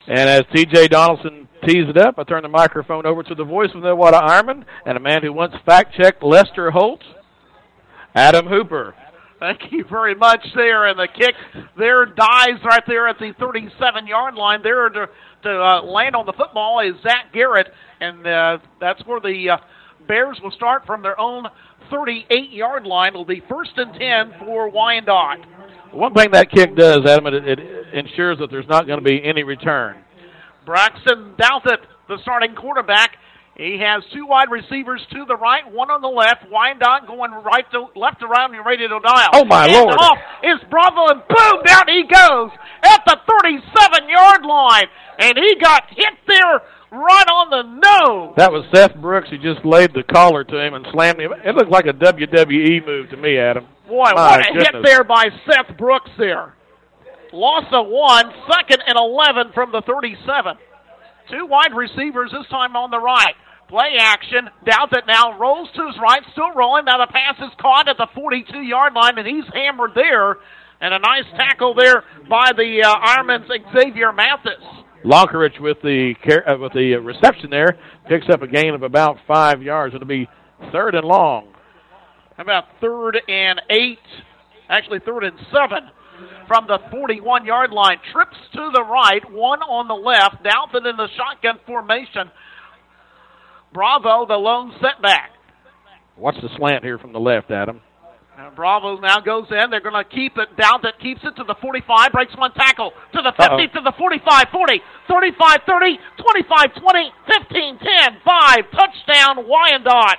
And as T.J. Donaldson tees it up, I turn the microphone over to the voice of the Nowata Ironman and a man who once fact-checked Lester Holt, Adam Hooper. Thank you very much there. And the kick there dies right there at the 37-yard line. There to land on the football is Zach Garrett, and that's where the Bears will start from their own 38-yard line. It'll be 1st and 10 for Wyandotte. One thing that kick does, Adam, it ensures that there's not going to be any return. Braxton Douthit, the starting quarterback. He has 2 wide receivers to the right, 1 on the left. Wyandotte going left around and ready to dial. Oh, my Lord. Off is Bravo, and boom, down he goes at the 37-yard line. And he got hit there right on the nose. That was Seth Brooks who just laid the collar to him and slammed him. It looked like a WWE move to me, Adam. Boy, what a hit there by Seth Brooks there. Loss of 1, 2nd and 11 from the 37. 2 wide receivers this time on the right. Play action. Douthit now rolls to his right, still rolling. Now the pass is caught at the 42-yard line, and he's hammered there. And a nice tackle there by the Ironman's Xavier Mathis. Lonkerich with the reception there picks up a gain of about 5 yards. It'll be 3rd and long. How about 3rd and 8? Actually, 3rd and 7 from the 41-yard line. Trips to the right, 1 on the left. Douthit in the shotgun formation. Bravo, the lone setback. Watch the slant here from the left, Adam. Bravo now goes in. They're going to keep it. Douthit keeps it to the 45, breaks 1 tackle, to the 50, to the 45, 40, 35, 30, 25, 20, 15, 10, 5. Touchdown, Wyandotte.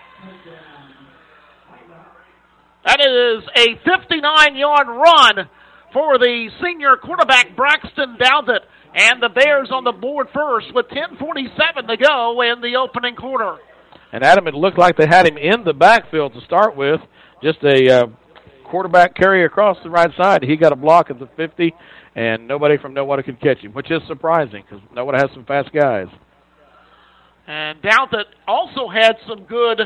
That is a 59-yard run for the senior quarterback, Braxton Douthit. And the Bears on the board first with 10:47 to go in the opening quarter. And, Adam, it looked like they had him in the backfield to start with. Just a quarterback carry across the right side. He got a block at the 50, and nobody from Nowata could catch him, which is surprising because Nowata has some fast guys. And Douthit also had some good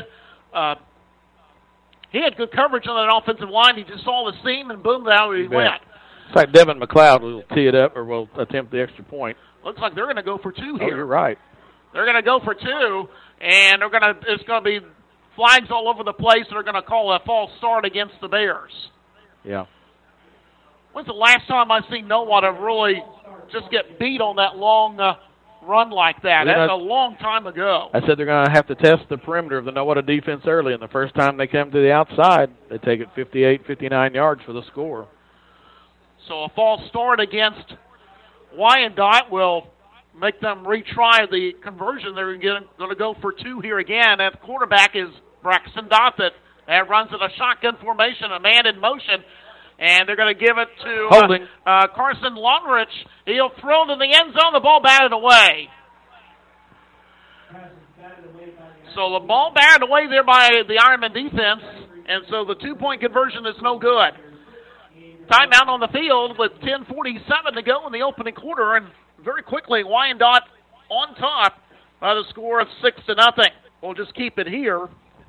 he had good coverage on that offensive line. He just saw the seam, and boom, there he went. It's like Devin McLeod will tee it up or will attempt the extra point. Looks like they're going to go for 2 here. Oh, you're right. They're going to go for 2, and it's going to be flags all over the place. They're going to call a false start against the Bears. Yeah. When's the last time I've seen Nowata really just get beat on that long run like that? That's a long time ago. I said they're going to have to test the perimeter of the Nowata defense early, and the first time they come to the outside, they take it 58, 59 yards for the score. So a false start against Wyandotte will make them retry the conversion. They're going to go for 2 here again. And the quarterback is Braxton Douthit. That runs in a shotgun formation, a man in motion. And they're going to give it to Carson Longrich. He'll throw to the end zone. The ball batted away. So the ball batted away there by the Ironman defense. And so the 2-point conversion is no good. Timeout on the field with 10:47 to go in the opening quarter, and very quickly Wyandotte on top by the score of 6-0. We'll just keep it here.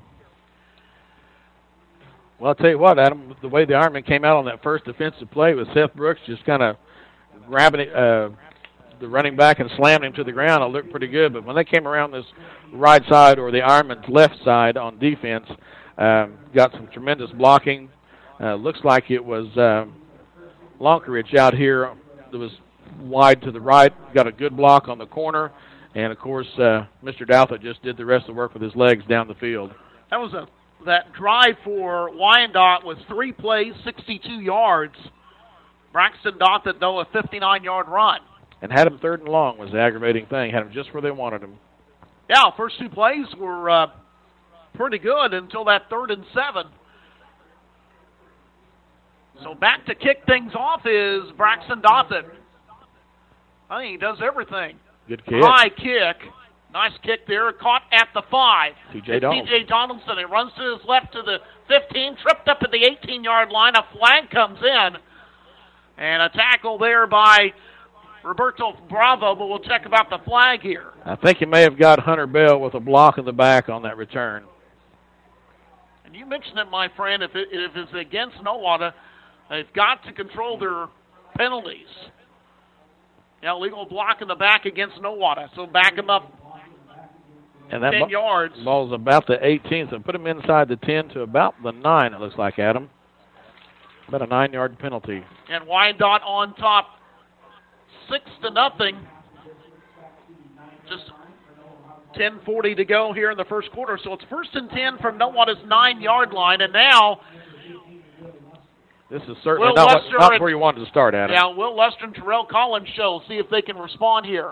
Well, I'll tell you what, Adam, the way the Ironman came out on that first defensive play with Seth Brooks just kind of grabbing it, the running back and slamming him to the ground, it looked pretty good. But when they came around this right side or the Ironman's left side on defense, got some tremendous blocking. Looks like it was Lonkerich out here that was wide to the right, got a good block on the corner, and, of course, Mr. Douthit just did the rest of the work with his legs down the field. That drive for Wyandotte was 3 plays, 62 yards. Braxton Douthit, though, a 59-yard run. And had him 3rd and long was the aggravating thing. Had him just where they wanted him. Yeah, first 2 plays were pretty good until that 3rd and 7. So back to kick things off is Braxton Douthit. I think he does everything. Good kick. High kick. Nice kick there. Caught at the 5. T.J. Donaldson. He runs to his left to the 15. Tripped up at the 18-yard line. A flag comes in. And a tackle there by Roberto Bravo, but we'll check about the flag here. I think he may have got Hunter Bell with a block in the back on that return. And you mentioned it, my friend, if it's against Nowata, they've got to control their penalties. Yeah, legal block in the back against Nowata. So back him up and that 10 yards. Ball's about the 18th, so put him inside the 10 to about the 9, it looks like, Adam. About a 9-yard penalty. And Wyandotte on top, 6-0. Just 10:40 to go here in the first quarter. So it's 1st and 10 from Nowata's 9-yard line. And now this is certainly not where you wanted to start, Adam. Yeah, Will Lester and Terrell Collins show. See if they can respond here.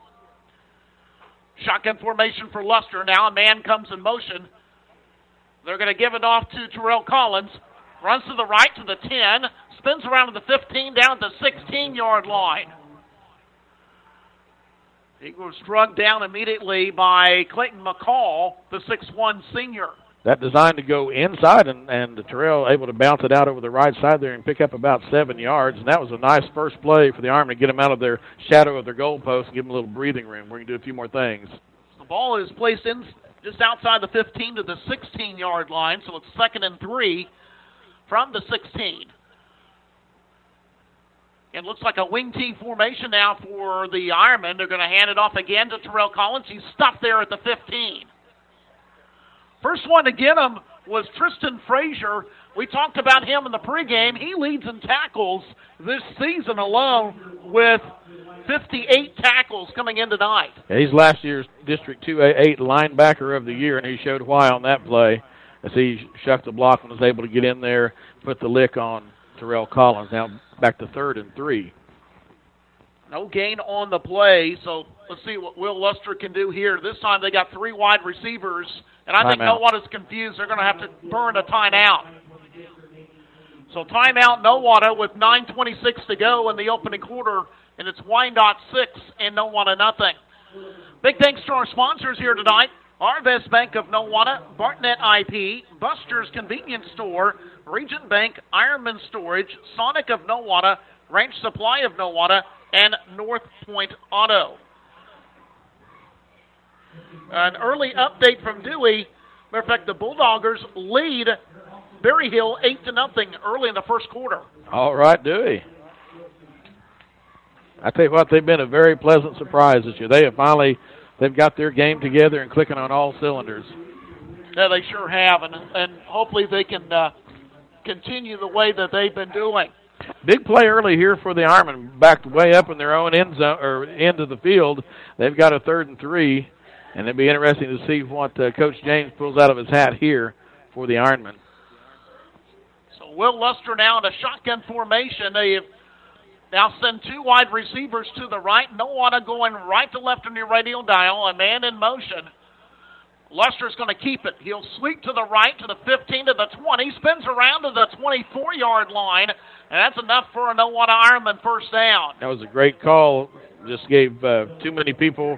Shotgun formation for Lester. Now a man comes in motion. They're going to give it off to Terrell Collins. Runs to the right to the 10. Spins around to the 15, down at the 16-yard line. He was struck down immediately by Clayton McCall, the 6'1 senior. That designed to go inside, and Terrell able to bounce it out over the right side there and pick up about 7 yards. And that was a nice first play for the Army to get them out of their shadow of their goalpost and give them a little breathing room. We're going to do a few more things. The ball is placed in just outside the 15 to the 16-yard line, so it's 2nd and 3 from the 16. It looks like a wing T formation now for the Ironmen. They're going to hand it off again to Terrell Collins. He's stuffed there at the 15. First one to get him was Tristan Frazier. We talked about him in the pregame. He leads in tackles this season alone with 58 tackles coming in tonight. Yeah, he's last year's District 2A8 linebacker of the year, and he showed why on that play as he shucked the block and was able to get in there, put the lick on Terrell Collins. Now back to 3rd and 3. No gain on the play, so let's see what Will Luster can do here. This time they got 3 wide receivers, and I think Nowata's confused. They're going to have to burn a timeout. So timeout Nowata with 9:26 to go in the opening quarter, and it's Wyandotte 6 and Nowata nothing. Big thanks to our sponsors here tonight. Arvest Bank of Nowata, Bartnet IP, Buster's Convenience Store, Regent Bank, Ironman Storage, Sonic of Nowata, Ranch Supply of Nowata, and North Point Auto. An early update from Dewey. Matter of fact, the Bulldoggers lead Berry Hill 8-0 early in the first quarter. All right, Dewey. I tell you what, they've been a very pleasant surprise this year. They've got their game together and clicking on all cylinders. Yeah, they sure have, and hopefully they can continue the way that they've been doing. Big play early here for the Ironmen, backed way up in their own end zone or end of the field. They've got a 3rd and 3, and it'll be interesting to see what Coach James pulls out of his hat here for the Ironmen. So Will Luster now in a shotgun formation. They have now send 2 wide receivers to the right. Nowata going right to left on your radial dial. A man in motion. Luster's going to keep it. He'll sweep to the right to the 15 to the 20. Spins around to the 24-yard line. And that's enough for a Nowata Ironman first down. That was a great call. Just gave too many people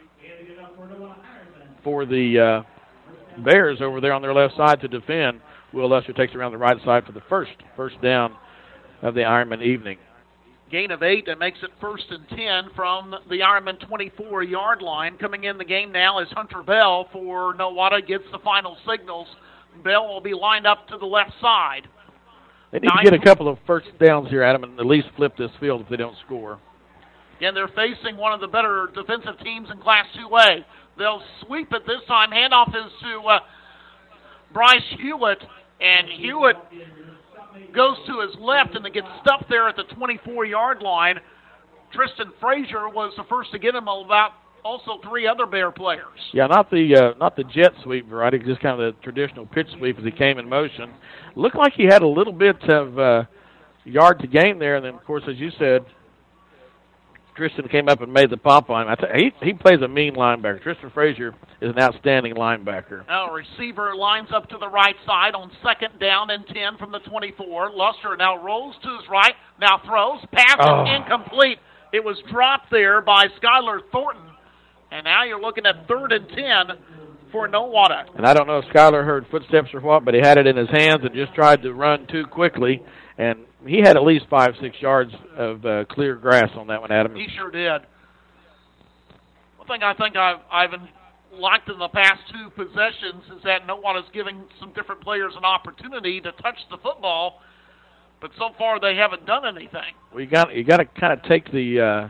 for the Bears over there on their left side to defend. Will Luster takes around the right side for the first down of the Ironman evening. Gain of 8, that makes it 1st and 10 from the Ironman 24-yard line. Coming in the game now is Hunter Bell for Nowata, gets the final signals. Bell will be lined up to the left side. They need to get a couple of first downs here, Adam, and at least flip this field if they don't score. Again, they're facing one of the better defensive teams in Class 2A. They'll sweep it this time. Handoff is to Bryce Hewitt, and Hewitt goes to his left and then gets stuffed there at the 24-yard line. Tristan Frazier was the first to get him, about also 3 other Bear players. Yeah, not the jet sweep variety, just kind of the traditional pitch sweep as he came in motion. Looked like he had a little bit of yard to gain there, and then, of course, as you said, Tristan came up and made the pop on him. He plays a mean linebacker. Tristan Frazier is an outstanding linebacker. Now receiver lines up to the right side on 2nd down and 10 from the 24. Luster now rolls to his right, now throws, pass incomplete. It was dropped there by Skylar Thornton, and now you're looking at 3rd and 10 for Nowata. And I don't know if Skylar heard footsteps or what, but he had it in his hands and just tried to run too quickly, and he had at least 5-6 yards of clear grass on that one, Adam. He sure did. One thing I think I've liked in the past 2 possessions is that Nowata's giving some different players an opportunity to touch the football, but so far they haven't done anything. Well, you got to kind of take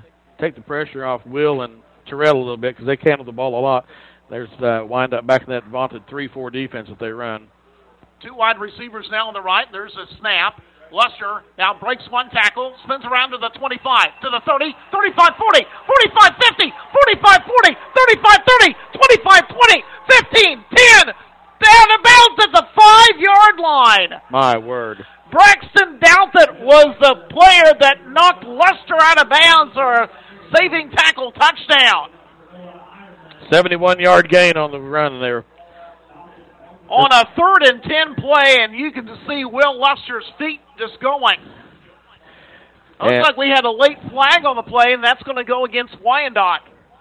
take the pressure off Will and Terrell a little bit because they can handle the ball a lot. There's wind up back in that vaunted 3-4 defense that they run. 2 wide receivers now on the right. There's a snap. Luster now breaks 1 tackle, spins around to the 25, to the 30, 35, 40, 45, 50, 45, 40, 35, 30, 25, 20, 15, 10, down and bounds at the 5-yard line. My word. Braxton Douthit was the player that knocked Luster out of bounds or a saving tackle touchdown. 71-yard gain on the run there. On a 3rd and 10 play, and you can see Will Luster's feet just going. Looks like we had a late flag on the play, and that's going to go against Wyandotte.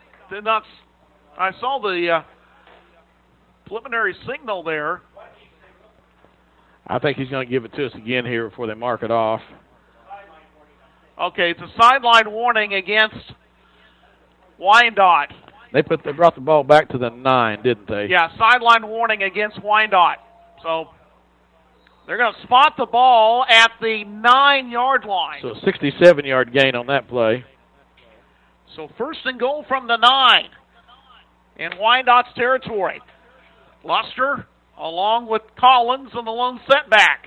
I saw the preliminary signal there. I think he's going to give it to us again here before they mark it off. Okay, it's a sideline warning against Wyandotte. They brought the ball back to the 9, didn't they? Yeah, sideline warning against Wyandotte. So they're going to spot the ball at the 9-yard line. So a 67-yard gain on that play. So 1st and goal from the 9 in Wyandotte's territory. Luster along with Collins on the lone setback.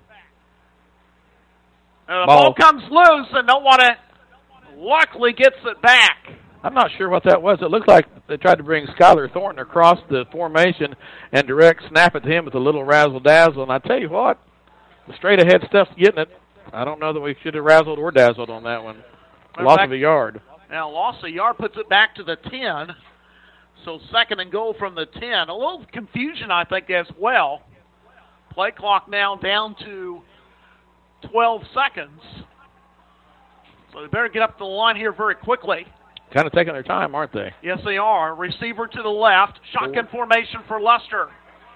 And the ball comes loose, and Nowata luckily gets it back. I'm not sure what that was. It looked like they tried to bring Skylar Thornton across the formation and direct snap it to him with a little razzle-dazzle. And I tell you what, the straight-ahead stuff's getting it. I don't know that we should have razzled or dazzled on that one. Loss of a yard. Now, loss of a yard puts it back to the 10. So 2nd and goal from the 10. A little confusion, I think, as well. Play clock now down to 12 seconds. So they better get up to the line here very quickly. Kind of taking their time, aren't they? Yes, they are. Receiver to the left. Shotgun formation for Luster.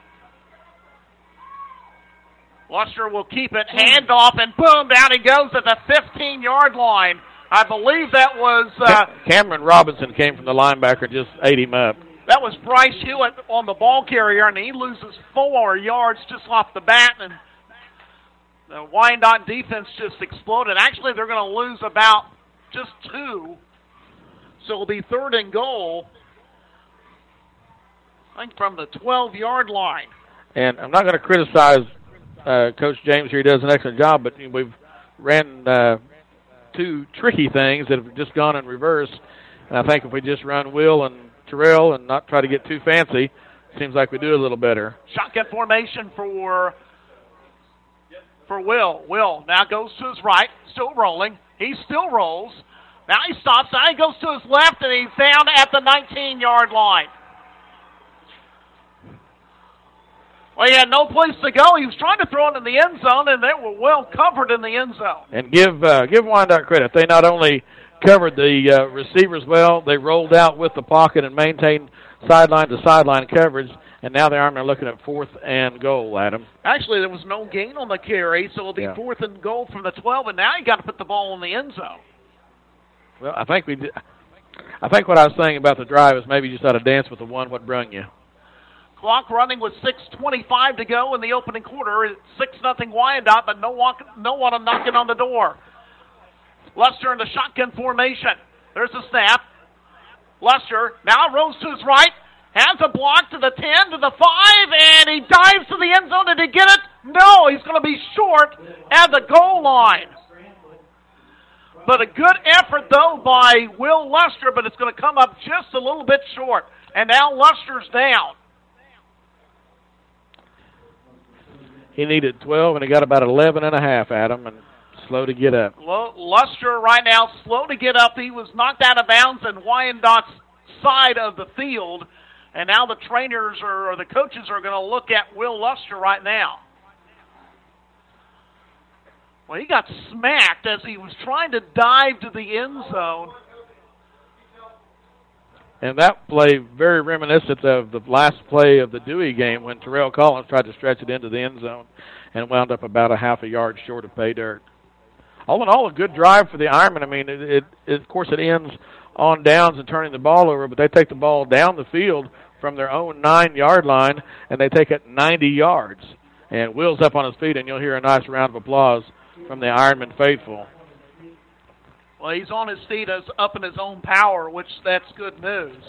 Luster will keep it. Hand off, and boom, down he goes at the 15-yard line. I believe that was... Cameron Robinson came from the linebacker and just ate him up. That was Bryce Hewitt on the ball carrier, and he loses 4 yards just off the bat, and the Wyandotte defense just exploded. Actually, they're going to lose about just 2. So it'll be 3rd and goal, I think, from the 12-yard line. And I'm not going to criticize Coach James here. He does an excellent job, but we've ran 2 tricky things that have just gone in reverse. And I think if we just run Will and Terrell and not try to get too fancy, seems like we do a little better. Shotgun formation for Will. Will now goes to his right, still rolling. He still rolls. Now he stops. Now he goes to his left, and he's down at the 19-yard line. Well, he had no place to go. He was trying to throw it in the end zone, and they were well covered in the end zone. And give Wyandotte credit. They not only covered the receivers well, they rolled out with the pocket and maintained sideline-to-sideline coverage, and now they are looking at 4th and goal, Adam. Actually, there was no gain on the carry, so it'll be 4th and goal from the 12, and now you got to put the ball in the end zone. Well, I think we did. I think what I was saying about the drive is maybe you just ought to dance with the one what brung you. Clock running with 6:25 to go in the opening quarter. It's 6-0 Wyandotte, but no one knocking on the door. Luster in the shotgun formation. There's a snap. Luster now rolls to his right, has a block to the 10, to the 5, and he dives to the end zone. Did he get it? No, he's going to be short at the goal line. But a good effort, though, by Will Luster, but it's going to come up just a little bit short. And now Luster's down. He needed 12, and he got about 11.5, Adam, and slow to get up. Luster right now slow to get up. He was knocked out of bounds in Wyandotte's side of the field. And now the trainers or the coaches are going to look at Will Luster right now. Well, he got smacked as he was trying to dive to the end zone. And that play very reminiscent of the last play of the Dewey game when Terrell Collins tried to stretch it into the end zone and wound up about a half a yard short of pay dirt. All in all, a good drive for the Ironmen. I mean, of course, it ends on downs and turning the ball over, but they take the ball down the field from their own 9-yard line, and they take it 90 yards. And Will's up on his feet, and you'll hear a nice round of applause from the Ironman faithful. Well, he's on his feet, up in his own power, which that's good news.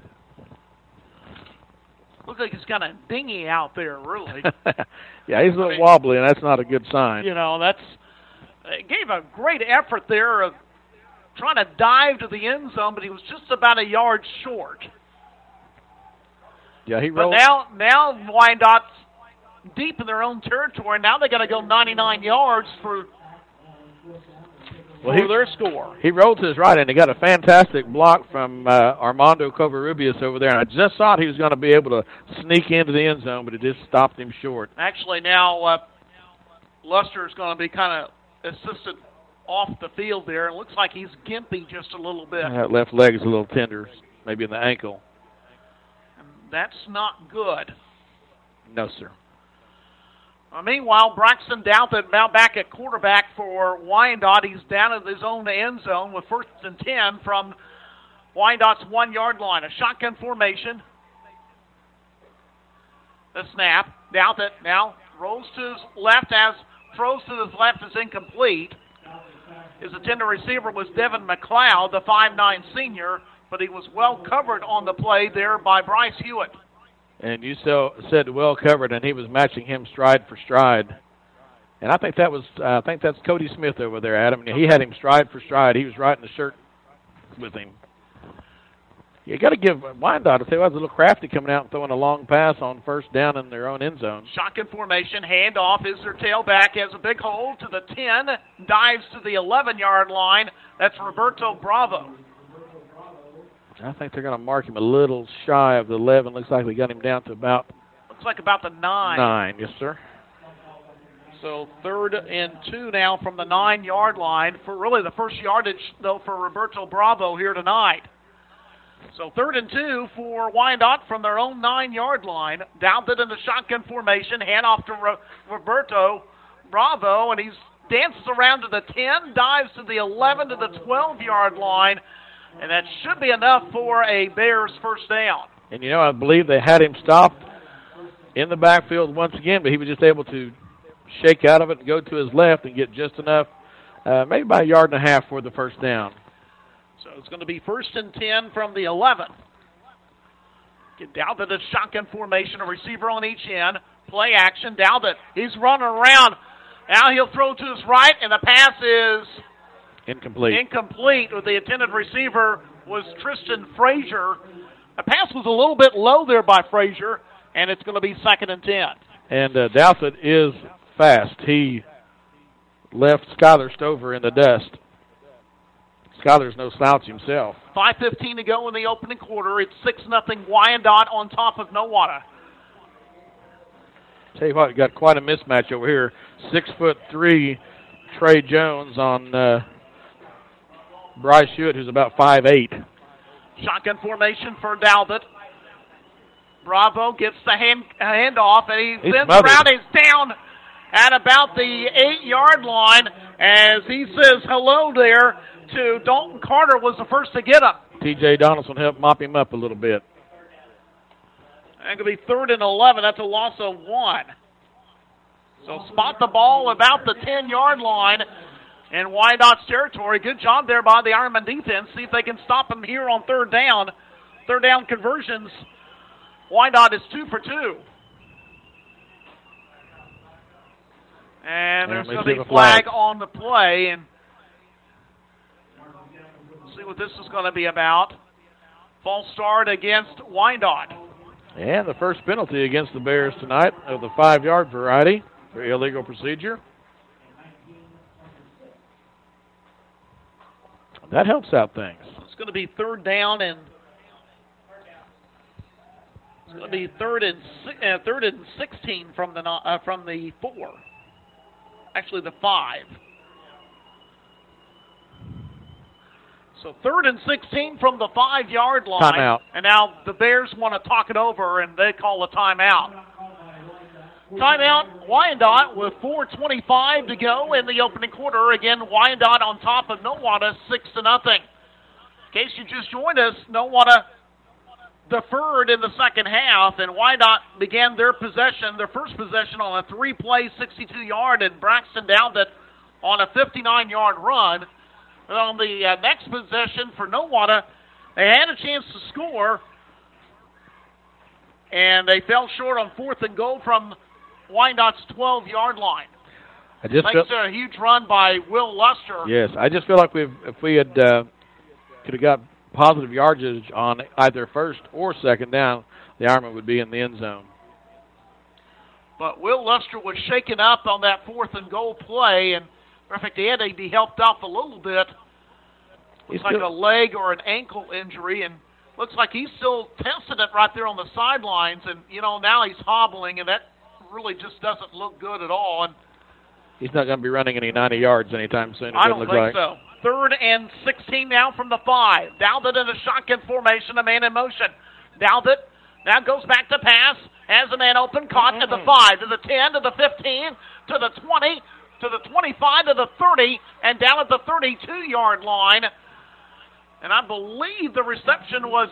Looks like he's kind of dingy out there, really. Yeah, he's a little wobbly, and that's not a good sign. You know, it gave a great effort there of trying to dive to the end zone, but he was just about a yard short. Yeah, he rolled. But now Wyandott's deep in their own territory. Now they got to go 99 yards for their score. He rolled to his right, and he got a fantastic block from Armando Covarrubias over there. And I just thought he was going to be able to sneak into the end zone, but it just stopped him short. Actually, now Luster is going to be kind of assisted off the field there. It looks like he's gimpy just a little bit. That left leg is a little tender, maybe in the ankle. And that's not good. No, sir. Meanwhile, Braxton Douthit now back at quarterback for Wyandotte. He's down in his own end zone with 1st and 10 from Wyandott's 1-yard line. A shotgun formation. The snap. Douthit now rolls to his left throws to his left is incomplete. His intended receiver was Devin McLeod, the 5'9 senior, but he was well covered on the play there by Bryce Hewitt. And you said well covered, and he was matching him stride for stride. And I think that's Cody Smith over there, Adam. He had him stride for stride. He was right in the shirt with him. You got to give Wyandotte, I tell you what, a little crafty coming out and throwing a long pass on 1st down in their own end zone. Shotgun formation, handoff is their tailback, has a big hole to the 10, dives to the 11-yard line. That's Roberto Bravo. I think they're going to mark him a little shy of the 11. Looks like we got him down to about... Looks like about the 9. 9, yes, sir. So 3rd and 2 now from the 9-yard line for really the first yardage, though, for Roberto Bravo here tonight. So 3rd and 2 for Wyandotte from their own 9-yard line. Douthit in the shotgun formation, handoff to Roberto Bravo, and he dances around to the 10, dives to the 11 to the 12-yard line. And that should be enough for a Bears 1st down. And, I believe they had him stopped in the backfield once again, but he was just able to shake out of it and go to his left and get just enough, maybe about 1.5 yards for the 1st down. So it's going to be 1st and 10 from the 11. Get Douthit a shotgun formation, a receiver on each end. Play action, Douthit. He's running around. Now he'll throw to his right, and the pass is... Incomplete. With the intended receiver was Tristan Frazier. The pass was a little bit low there by Frazier, and it's going to be 2nd and 10. And Douthit is fast. He left Skyler Stover in the dust. Skyler's no slouch himself. 5:15 to go in the opening quarter. It's 6-0 Wyandotte on top of Nowata. Tell you what, you got quite a mismatch over here. 6'3" Trey Jones on Bryce Hewitt, who's about 5'8". Shotgun formation for Douthit. Bravo gets the handoff, and he sends around. He's down at about the 8-yard line as he says hello there to Dalton Carter, was the first to get him. T.J. Donaldson helped mop him up a little bit. And going to be 3rd and 11. That's a loss of 1. So spot the ball about the 10-yard line in Wyandotte's territory. Good job there by the Ironman defense. See if they can stop him here on 3rd down. 3rd down conversions. Wyandotte is 2 for 2. And there's going to be a flag on the play. And see what this is going to be about. False start against Wyandotte. And the first penalty against the Bears tonight of the 5-yard variety for illegal procedure. That helps out things. It's going to be 3rd down, and it's going to be 3rd and 16 from the 4. Actually, the 5. So 3rd and 16 from the 5-yard line. Timeout. And now the Bears want to talk it over, and they call a timeout. Timeout, Wyandotte with 4:25 to go in the opening quarter. Again, Wyandotte on top of Nowata, 6-0. In case you just joined us, Nowata deferred in the second half, and Wyandotte began their first possession on a 3-play, 62-yard, and Braxton Douthit on a 59-yard run. on the next possession for Nowata, they had a chance to score, and they fell short on 4th and goal from Wyandott's 12-yard line. Thanks to a huge run by Will Luster. Yes, I just feel like if we had could have got positive yardage on either first or second down, the Ironman would be in the end zone. But Will Luster was shaken up on that 4th and goal play, and at the end he helped off a little bit. Looks like a leg or an ankle injury, and looks like he's still testing it right there on the sidelines. And, now he's hobbling, and that really just doesn't look good at all. And he's not going to be running any 90 yards anytime soon. I don't think so. 3rd and 16 now from the 5. Dowdett in a shotgun formation, a man in motion. Dowdett now goes back to pass, has a man open, caught at the 5, to the 10, to the 15, to the 20, to the 25, to the 30, and down at the 32-yard line. And I believe the reception was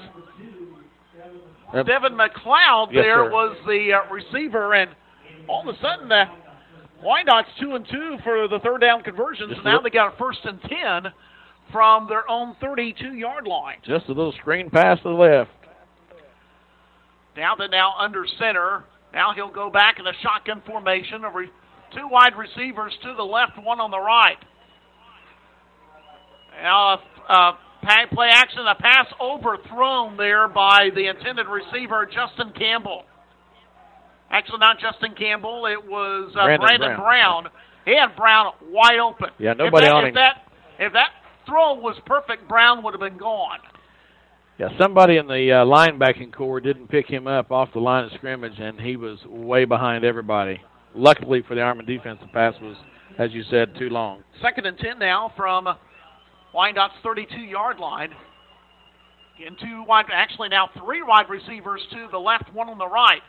Devin McLeod. Yes, there sir. was the receiver, and all of a sudden Wyandott's 2-2 for the 3rd down conversions. So now they got a 1st and 10 from their own 32-yard line. Just a little screen pass to the left. Dowdett now under center. Now he'll go back in a shotgun formation. 2 wide receivers to the left, 1 on the right. Now play action, a pass overthrown there by the intended receiver, Justin Campbell. Actually, not Justin Campbell. It was Brandon Brown. He had Brown wide open. Yeah, nobody on him. If that throw was perfect, Brown would have been gone. Yeah, somebody in the linebacking core didn't pick him up off the line of scrimmage, and he was way behind everybody. Luckily for the Ironman defense, the pass was, as you said, too long. 2nd and 10 now from Wyandott's 32-yard line. Again, 3 wide receivers to the left, 1 on the right.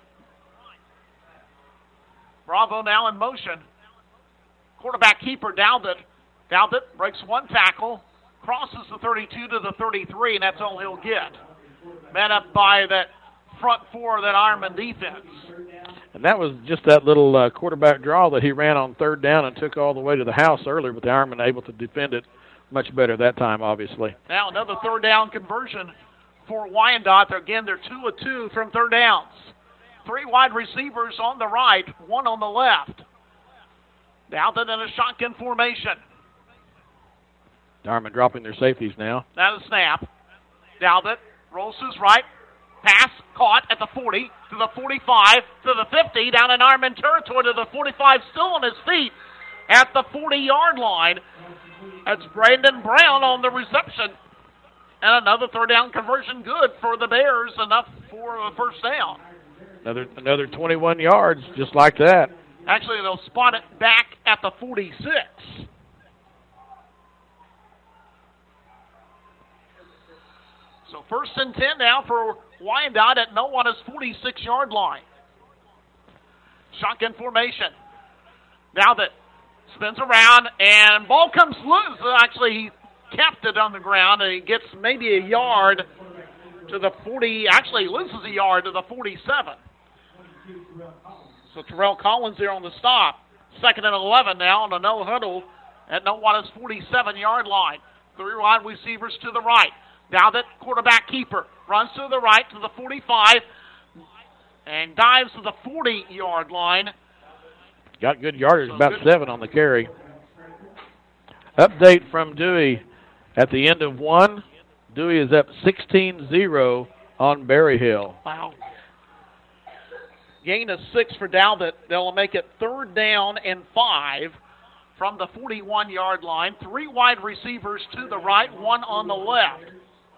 Bravo now in motion. Quarterback keeper Dowdett. Dowdett breaks 1 tackle, crosses the 32 to the 33, and that's all he'll get. Met up by that front 4 of that Ironman defense. And that was just that little quarterback draw that he ran on 3rd down and took all the way to the house earlier, but the Ironman able to defend it much better that time, obviously. Now another 3rd down conversion for Wyandotte. Again, they're 2 of 2 from 3rd downs. 3 wide receivers on the right, 1 on the left. Dowdett in a shotgun formation. Ironman dropping their safeties now. Now the snap. Dowdett rolls to his right. Pass caught at the 40, to the 45, to the 50, down in Ironman territory to the 45, still on his feet at the 40-yard line. That's Brandon Brown on the reception. And another 3rd down conversion good for the Bears, enough for a 1st down. Another 21 yards, just like that. Actually, they'll spot it back at the 46. So 1st and 10 now for Wyandotte at Nowata's 46-yard line. Shotgun formation. Now that spins around and ball comes loose. Actually, he kept it on the ground and he gets maybe a yard to the 40. Actually, he loses a yard to the 47. So Terrell Collins there on the stop. 2nd and 11 now on a no huddle at Nowata's 47-yard line. 3 wide receivers to the right. Now that quarterback keeper runs to the right to the 45 and dives to the 40-yard line. Got good yardage, about 7 on the carry. Update from Dewey at the end of 1. Dewey is up 16-0 on Berry Hill. Wow. Gain of 6 for Dowdett. They'll make it 3rd down and 5 from the 41-yard line. 3 wide receivers to the right, 1 on the left.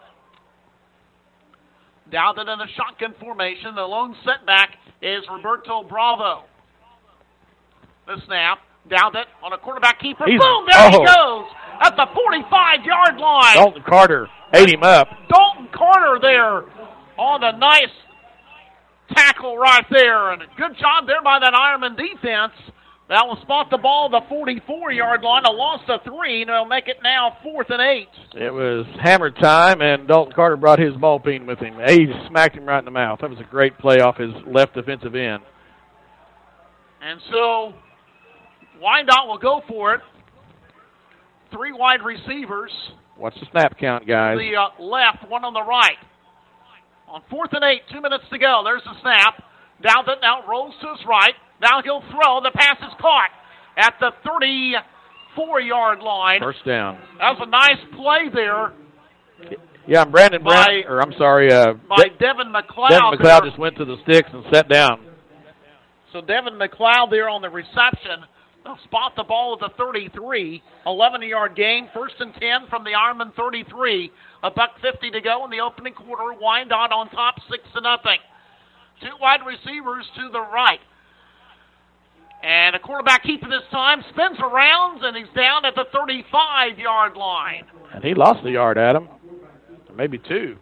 Dowdett in a shotgun formation. The lone setback is Roberto Bravo. The snap. Dowdett on a quarterback keeper. Boom! There he goes at the 45-yard line. Dalton Carter ate him up. Dalton Carter there on a nice tackle right there. And a good job there by that Ironman defense. That will spot the ball at the 44-yard line. A loss of 3, and it'll make it now 4th and 8. It was hammer time, and Dalton Carter brought his ball peen with him. He smacked him right in the mouth. That was a great play off his left defensive end. And so Wyandotte will go for it. 3 wide receivers. What's the snap count, guys? The left, 1 on the right. On 4th and 8, 2 minutes to go. There's the snap. Dowdett now rolls to his right. Now he'll throw. The pass is caught at the 34-yard line. First down. That was a nice play there. Yeah, Brandon Brown, by Devin McLeod. Devin McLeod just went to the sticks and sat down. So Devin McLeod there on the reception. They'll spot the ball at the 33. 11-yard gain. 1st and 10 from the Ironman 33. $1:50 to go in the opening quarter. Wyandotte on top, 6-0. 2 wide receivers to the right. And a quarterback keeper this time spins around, and he's down at the 35-yard line. And he lost the yard, Adam. Maybe 2.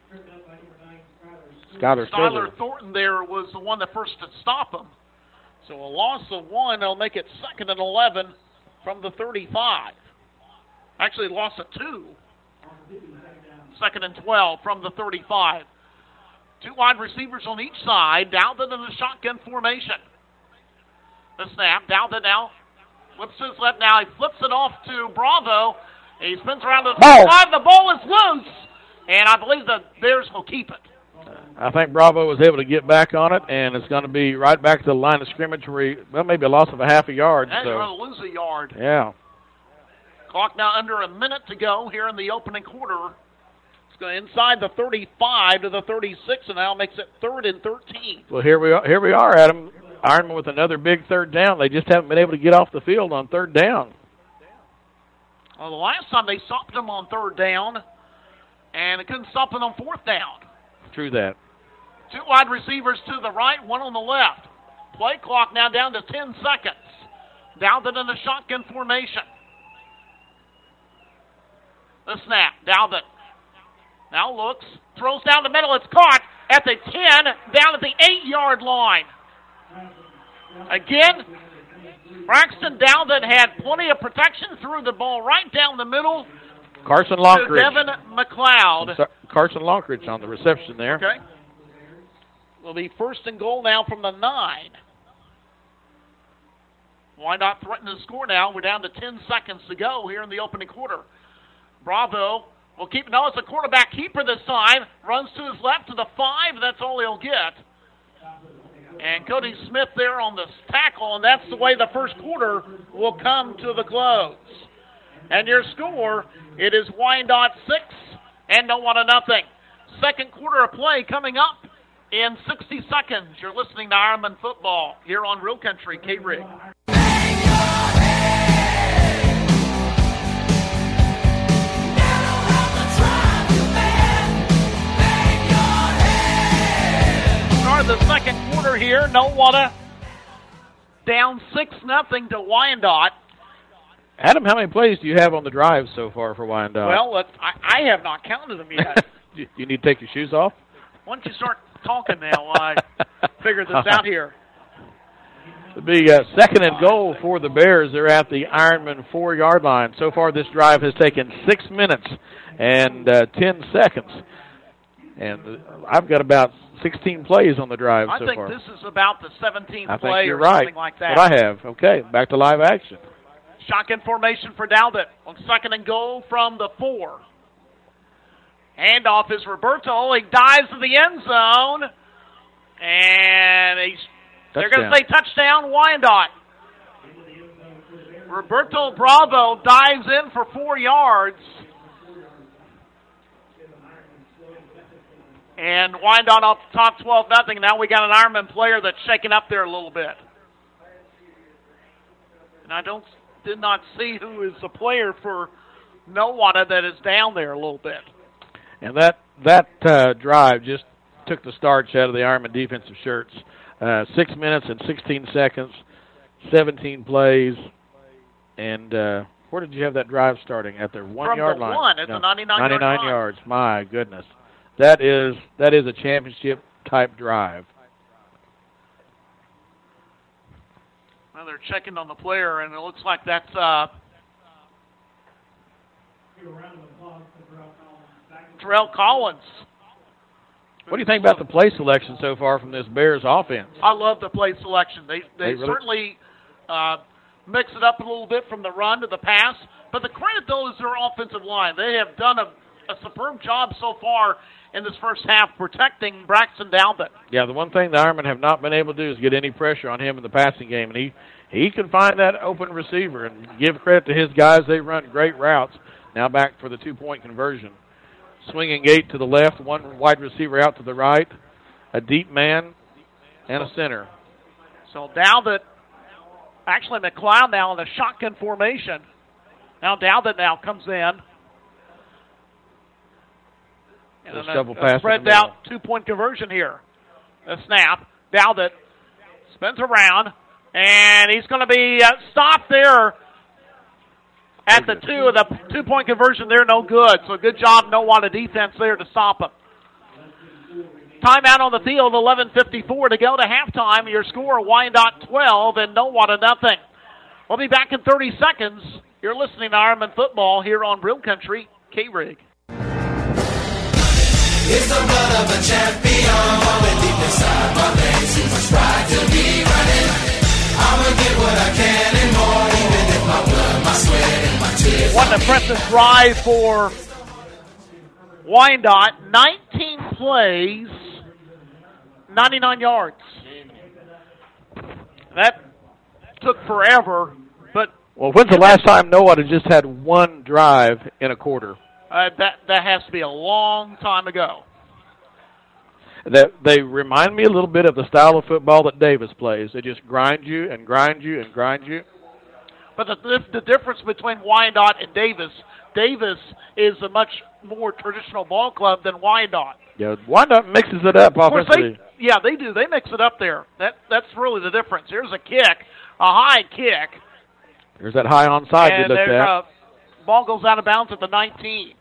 Skylar Thornton there was the one that first to stop him. So a loss of 1, they'll make it 2nd and 11 from the 35. Actually, loss of 2. 2nd and 12 from the 35. 2 wide receivers on each side. Dowdett in the shotgun formation. The snap. Dowdett now flips his left. Now he flips it off to Bravo. He spins around to the 5. The ball is loose. And I believe the Bears will keep it. I think Bravo was able to get back on it, and it's going to be right back to the line of scrimmage where maybe a loss of a half a yard. And you're going to lose a yard. Yeah. Clock now under a minute to go here in the opening quarter. It's going inside the 35 to the 36, and now makes it 3rd and 13. Well, here we are, Adam. Ironman with another big 3rd down. They just haven't been able to get off the field on 3rd down. Well, the last time they stopped them on 3rd down, and they couldn't stop it on 4th down. True that. 2 wide receivers to the right, 1 on the left. Play clock now down to 10 seconds. Dowdett in the shotgun formation. The snap. Dowdett now looks, throws down the middle. It's caught at the 10, down at the 8-yard line. Again, Braxton Dowdett had plenty of protection, threw the ball right down the middle. Carson Lonkridge. Devin McLeod. Carson Lonkridge on the reception there. Okay. Will be 1st and goal now from the 9. Why not threaten to score now? We're down to 10 seconds to go here in the opening quarter. Bravo will keep it. No, it's a quarterback keeper this time. Runs to his left to the 5. That's all he'll get. And Cody Smith there on the tackle, and that's the way the first quarter will come to the close. And your score, it is Wyandotte 6 and Nowata nothing. Second quarter of play coming up in 60 seconds. You're listening to Ironman Football here on Real Country K-Rig. Start the second quarter here. Nowata down 6-0 to Wyandotte. Adam, how many plays do you have on the drive so far for Wyandotte? Well, I have not counted them yet. You need to take your shoes off? Why don't you start talking now while I figure this out here? It'll be 2nd and goal for the Bears. They're at the Ironman 4-yard line. So far, this drive has taken 6 minutes and 10 seconds. And I've got about 16 plays on the drive so far. I think this is about the 17th play think you're or right. something like that. What I have. Okay, back to live action. Shotgun formation for Dowdett on 2nd and goal from the 4. Handoff is Roberto. He dives to the end zone. And they're going to say touchdown, Wyandotte. Roberto Bravo dives in for 4 yards. And Wyandotte off the top 12-0. Now we got an Ironman player that's shaking up there a little bit. And I did not see who is the player for Nowata that is down there a little bit. And that drive just took the starch out of the Ironman defensive shirts. 6 minutes and 16 seconds, 17 plays, and where did you have that drive starting? At the 1-yard line? From the 1 at the 99-yard line. 99 yards. My goodness. That is a championship-type drive. Well, they're checking on the player, and it looks like that's Terrell Collins. What do you think about the play selection so far from this Bears offense? I love the play selection. They really certainly mix it up a little bit from the run to the pass. But the credit, though, is their offensive line. They have done a superb job so far in this first half protecting Braxton Dowdett. Yeah, the one thing the Ironmen have not been able to do is get any pressure on him in the passing game, and he can find that open receiver, and give credit to his guys. They run great routes. Now back for the two-point conversion. Swinging gate to the left, one wide receiver out to the right, a deep man, and a center. So Dowdett, actually McLeod now in a shotgun formation. Now Dowdett now comes in. And a spread out two-point conversion here. The snap. Dowdett spins around, and he's going to be stopped there at the two. The two-point conversion there, no good. So good job, Nowata defense there to stop him. Timeout on the field, 11:54 to go to halftime. Your score, Wyandotte 12 and Nowata nothing. We'll be back in 30 seconds. You're listening to Ironman Football here on Real Country K-Rig. It's the blood of a champion, bumping deep inside my veins. It's pride to be running. I'ma get what I can and more, even if my blood, my sweat, and my tears. What an impressive drive for Wyandotte. 19 plays, 99 yards. That took forever, but... Well, when's the last time Nowata just had one drive in a quarter? That has to be a long time ago. They remind me a little bit of the style of football that Davis plays. They just grind you and grind you and grind you. But the difference between Wyandotte and Davis is a much more traditional ball club than Wyandotte. Yeah, Wyandotte mixes it up offensively. They do. They mix it up there. That's really the difference. Here's a kick, a high kick. There's that high onside you looked at. Ball goes out of bounds at the 19.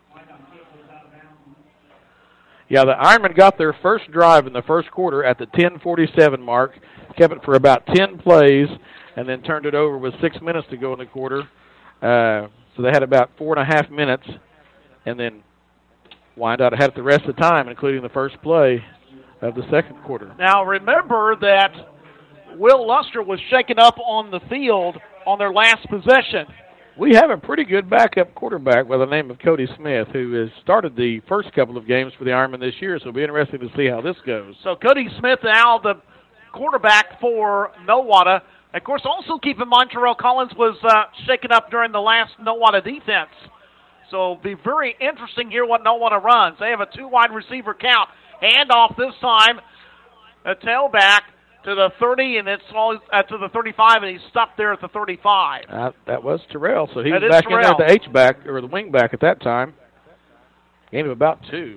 Yeah, the Ironmen got their first drive in the first quarter at the 10:47 mark, kept it for about 10 plays, and then turned it over with 6 minutes to go in the quarter. So they had about 4.5 minutes, and then Wyandotte had it the rest of the time, including the first play of the second quarter. Now remember that Will Luster was shaken up on the field on their last possession. We have a pretty good backup quarterback by the name of Cody Smith, who has started the first couple of games for the Ironmen this year, so it'll be interesting to see how this goes. So Cody Smith now the quarterback for Nowata. Of course, also keep in mind Terrell Collins was shaken up during the last Nowata defense. So it'll be very interesting here what Nowata runs. They have a two-wide receiver count. Handoff this time, a tailback to the 30, and it's all to the 35, and he's stopped there at the 35. That was Terrell, so he was back in there at the H-back, or the wing back at that time. Gain of about 2.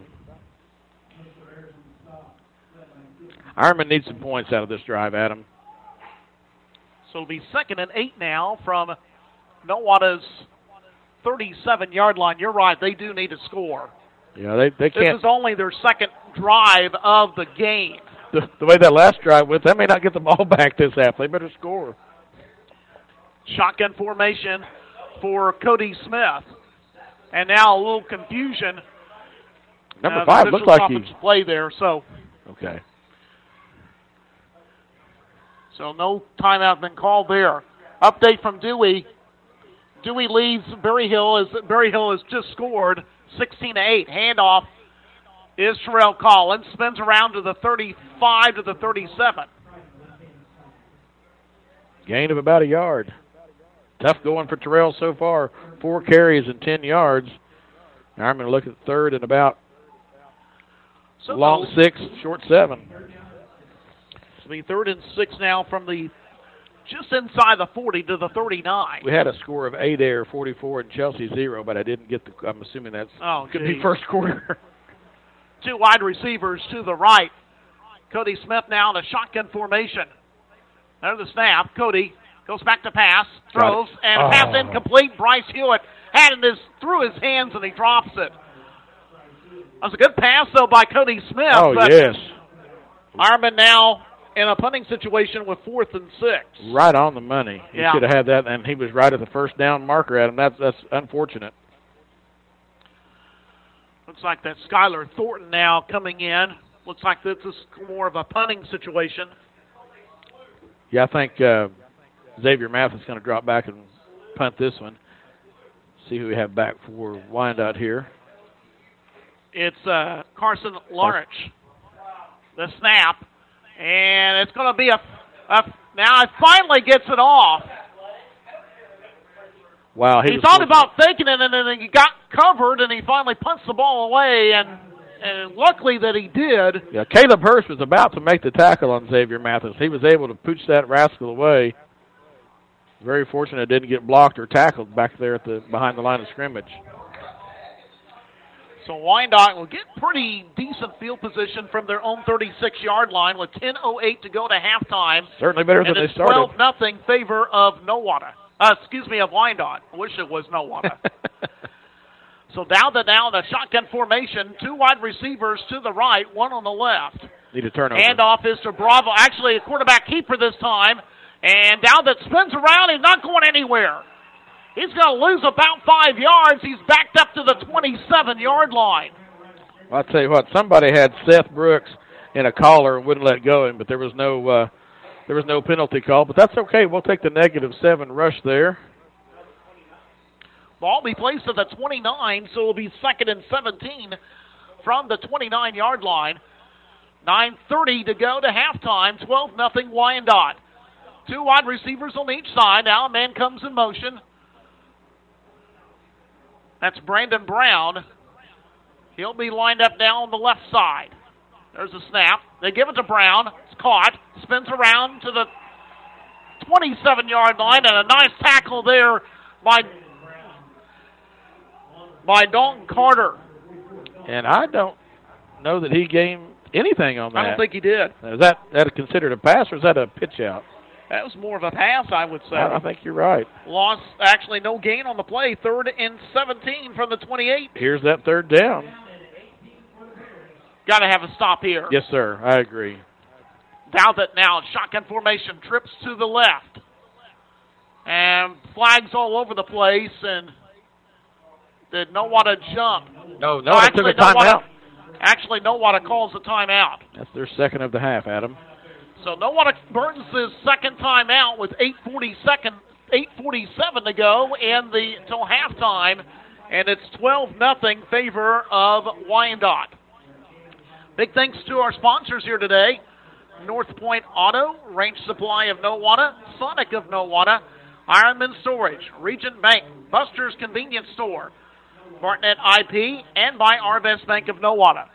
Ironman needs some points out of this drive, Adam. So it'll be 2nd and 8 now from Nowata's 37-yard line. You're right, they do need to score. Yeah, they can't. This is only their second drive of the game. The way that last drive went, they may not get the ball back this half. They better score. Shotgun formation for Cody Smith. And now a little confusion. Number 5 looked like he play there, so. Okay. So no timeout been called there. Update from Dewey. Dewey leads Berry Hill as Berry Hill has just scored 16-8. Handoff is Terrell Collins. Spins around to the 35 to the 37. Gain of about a yard. Tough going for Terrell so far. 4 carries and 10 yards. Now I'm going to look at 3rd and about long 6, short 7. It'll be 3rd and 6 now from the just inside the 40 to the 39. We had a score of Adair 44 and Chelsea 0, but I didn't get the. I'm assuming that's could be first quarter. 2 wide receivers to the right. Cody Smith now in a shotgun formation. There's the snap. Cody goes back to pass, throws, and pass incomplete. Bryce Hewitt had it through his hands, and he drops it. That was a good pass, though, by Cody Smith. Oh, yes. Ironman now in a punting situation with 4th and 6. Right on the money. He should have had that, and he was right at the first down marker at him. That's unfortunate. Looks like that Skylar Thornton now coming in. Looks like this is more of a punting situation. Yeah, I think Xavier Mathis is going to drop back and punt this one. See who we have back for Wyandotte here. It's Carson Larich. The snap. And it's going to be now it finally gets it off. Wow. He thought about taking it, and then he got covered, and he finally punched the ball away, and luckily that he did. Yeah, Caleb Hurst was about to make the tackle on Xavier Mathis. He was able to pooch that rascal away. Very fortunate it didn't get blocked or tackled back there behind the line of scrimmage. So Wyandotte will get pretty decent field position from their own 36-yard line with 10:08 to go to halftime. Certainly better than they started. And it's 12-0 favor of Nowata. Of Wyandotte. I wish it was Nowata. So down the shotgun formation, 2 wide receivers to the right, 1 on the left. Need a turnover. Handoff is to Bravo. Actually, a quarterback keeper this time. And Dowdett spins around. He's not going anywhere. He's going to lose about 5 yards. He's backed up to the 27-yard line. Well, I'll tell you what, somebody had Seth Brooks in a collar and wouldn't let go of him, but there was no penalty call. But that's okay. We'll take the -7 rush there. Ball be placed at the 29, so it'll be 2nd and 17 from the 29-yard line. 9:30 to go to halftime. 12-0 Wyandotte. 2 wide receivers on each side. Now a man comes in motion. That's Brandon Brown. He'll be lined up now on the left side. There's a snap. They give it to Brown. It's caught. Spins around to the 27-yard line, and a nice tackle there by Dalton Carter. And I don't know that he gained anything on that. I don't think he did. Is that considered a pass, or is that a pitch out? That was more of a pass, I would say. I think you're right. Loss, actually no gain on the play. 3rd and 17 from the 28. Here's that 3rd down. Got to have a stop here. Yes, sir. I agree. Dowdett now in shotgun formation, trips to the left. And flags all over the place, and did Nowata jump? No, they took a timeout. Actually, Nowata calls a timeout. That's their 2nd of the half, Adam. So Nowata burns his 2nd timeout with 8:47 to go till halftime, and it's 12-0 favor of Wyandotte. Big thanks to our sponsors here today: North Point Auto, Range Supply of Nowata, Sonic of Nowata, Ironman Storage, Region Bank, Buster's Convenience Store, Bartnet IP, and by Arvest Bank of Nowata.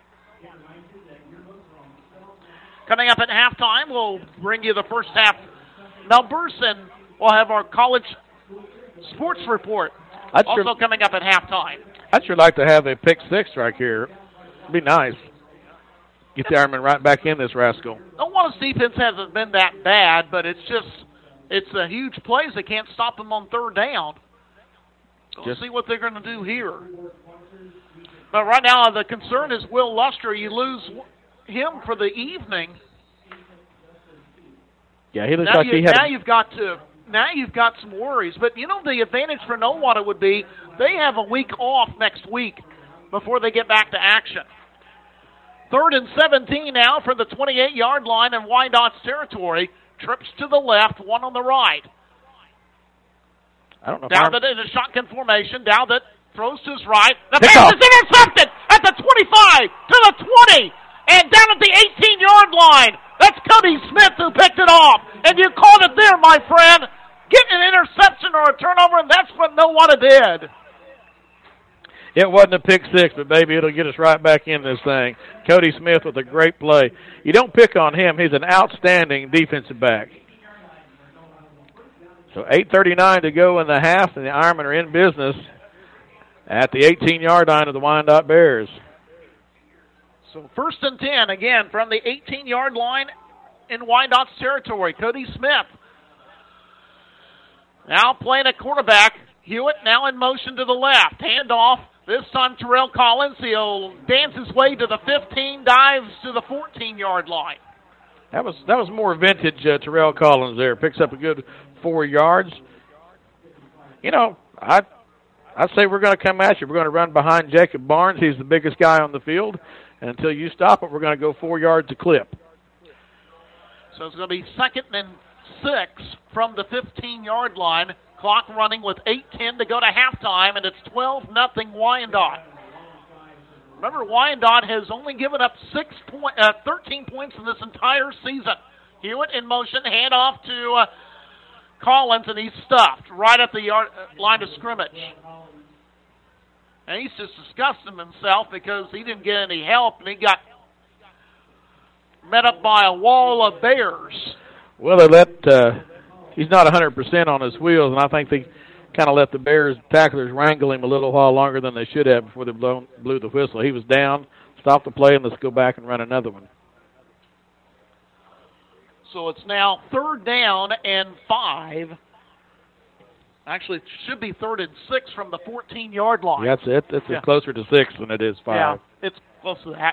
Coming up at halftime, we'll bring you the first half numbers, and we'll have our college sports report coming up at halftime. I'd sure like to have a pick 6 right here. It'd be nice. Get the Ironman right back in this rascal. Nowata's defense hasn't been that bad, but it's a huge plays. They can't stop them on 3rd down. So we'll see what they're going to do here. But right now, the concern is Will Luster. You lose him for the evening. Yeah, he looks like he had. Now you've got some worries. But the advantage for Nowata would be they have a week off next week before they get back to action. 3rd and 17 now from the 28-yard line in Wyandotte's territory. Trips to the left, 1 on the right. I don't know. Dowdett in a shotgun formation. Dowdett throws to his right. The pass is intercepted at the 25 to the 20. And down at the 18-yard line, that's Cody Smith who picked it off. And you called it there, my friend. Get an interception or a turnover, and that's what Nowata did. It wasn't a pick 6, but baby, it'll get us right back in this thing. Cody Smith with a great play. You don't pick on him. He's an outstanding defensive back. So 8:39 to go in the half, and the Ironmen are in business at the 18-yard line of the Wyandotte Bears. So 1st and 10, again, from the 18-yard line in Wyandotte's territory. Cody Smith now playing at quarterback. Hewitt now in motion to the left. Handoff. This time Terrell Collins. He'll dance his way to the 15, dives to the 14-yard line. That was more vintage Terrell Collins there. Picks up a good 4 yards. I'd say we're going to come at you. We're going to run behind Jacob Barnes. He's the biggest guy on the field. And until you stop it, we're going to go 4 yards a clip. So it's going to be 2nd and 6 from the 15-yard line. Clock running with 8:10 to go to halftime, and it's 12-0 Wyandotte. Remember, Wyandotte has only given up 13 points in this entire season. Hewitt in motion, hand off to Collins, and he's stuffed right at the line of scrimmage. And he's just disgusting himself because he didn't get any help, and he got met up by a wall of Bears. Well, they let he's not 100% on his wheels, and I think they kind of let the Bears tacklers wrangle him a little while longer than they should have before they blew the whistle. He was down, stopped the play, and let's go back and run another one. So it's now 3rd down and 5. Actually, it should be 3rd and 6 from the 14-yard line. Yeah, that's it. It's closer to 6 than it is 5. Yeah, it's close to that.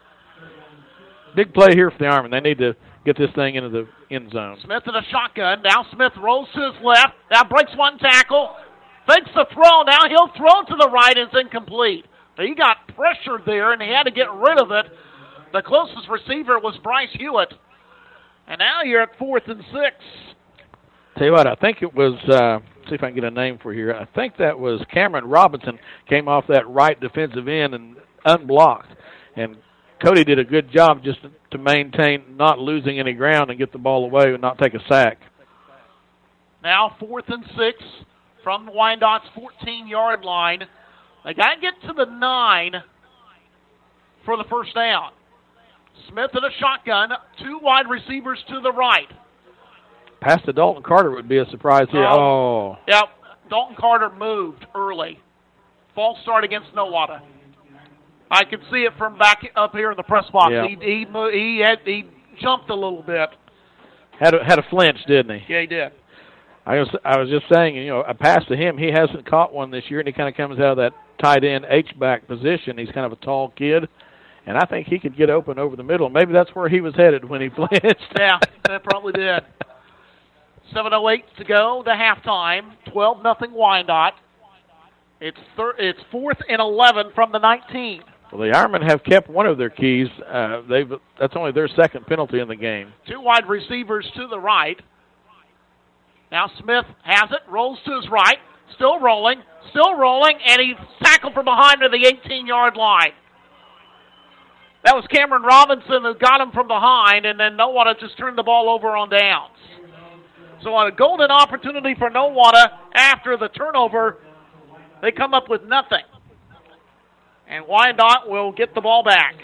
Big play here for the Army. They need to get this thing into the end zone. Smith in a shotgun. Now Smith rolls to his left. Now breaks one tackle. Fakes the throw. Now he'll throw to the right. It's incomplete. He got pressured there, and he had to get rid of it. The closest receiver was Bryce Hewitt. And now you're at 4th and 6. Tell you what, I think it was, see if I can get a name for here. I think that was Cameron Robinson came off that right defensive end and unblocked. And Cody did a good job just to maintain not losing any ground and get the ball away and not take a sack. Now 4th and 6 from Wyandotte's 14-yard line. They got to get to the 9 for the first down. Smith in a shotgun, 2 wide receivers to the right. Pass to Dalton Carter would be a surprise here. Oh. Yep, Dalton Carter moved early. False start against Nowata. I could see it from back up here in the press box. Yeah. He jumped a little bit. Had a flinch, didn't he? Yeah, he did. I was just saying, a pass to him. He hasn't caught one this year, and he kind of comes out of that tight end H-back position. He's kind of a tall kid, and I think he could get open over the middle. Maybe that's where he was headed when he flinched. Yeah, that probably did. 7:08 to go to halftime. 12-0 Wyandotte. It's 4th and 11 from the 19. Well, the Ironmen have kept one of their keys. That's only their second penalty in the game. 2 wide receivers to the right. Now Smith has it, rolls to his right, still rolling, and he's tackled from behind to the 18-yard line. That was Cameron Robinson who got him from behind, and then Nowata just turned the ball over on downs. So on a golden opportunity for Nowata after the turnover, they come up with nothing. And Wyandotte will get the ball back.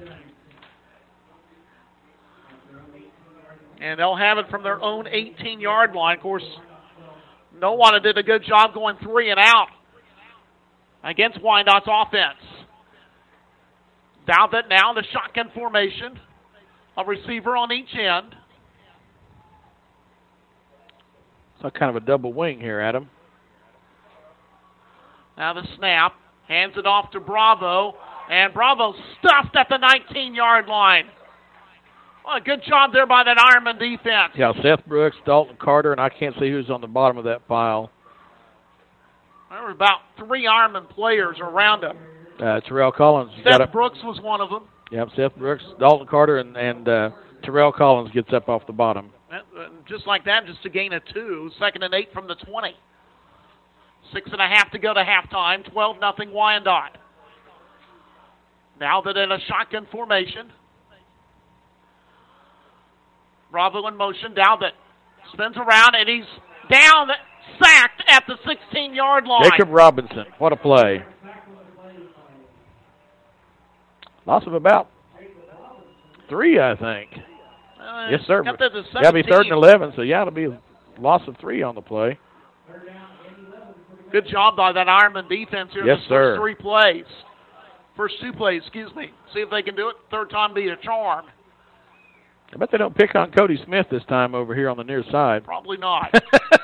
And they'll have it from their own 18-yard line. Of course, Nowata did a good job going 3 and out against Wyandotte's offense. Down that now, the shotgun formation. A receiver on each end. So kind of a double wing here, Adam. Now the snap. Hands it off to Bravo. And Bravo stuffed at the 19-yard line. Well, a good job there by that Ironman defense. Yeah, Seth Brooks, Dalton Carter, and I can't see who's on the bottom of that pile. There were about 3 Ironman players around him. Terrell Collins. Seth Brooks was one of them. Yep, Seth Brooks, Dalton Carter, and Terrell Collins gets up off the bottom. Just like that, just to gain a 2. 2nd and 8 from the 20. 6.5 to go to halftime. 12-0 Wyandotte. Now that in a shotgun formation. Bravo in motion. Down that spins around, and he's down, sacked at the 16-yard line. Jacob Robinson. What a play. Loss of about 3, I think. Yes, sir. Got that to 17. Got to be 3rd and 11, so yeah, it'll be a loss of 3 on the play. Good job by that Ironman defense here. Yes, sir. First 2 plays, excuse me. See if they can do it. 3rd time be a charm. I bet they don't pick on Cody Smith this time over here on the near side. Probably not.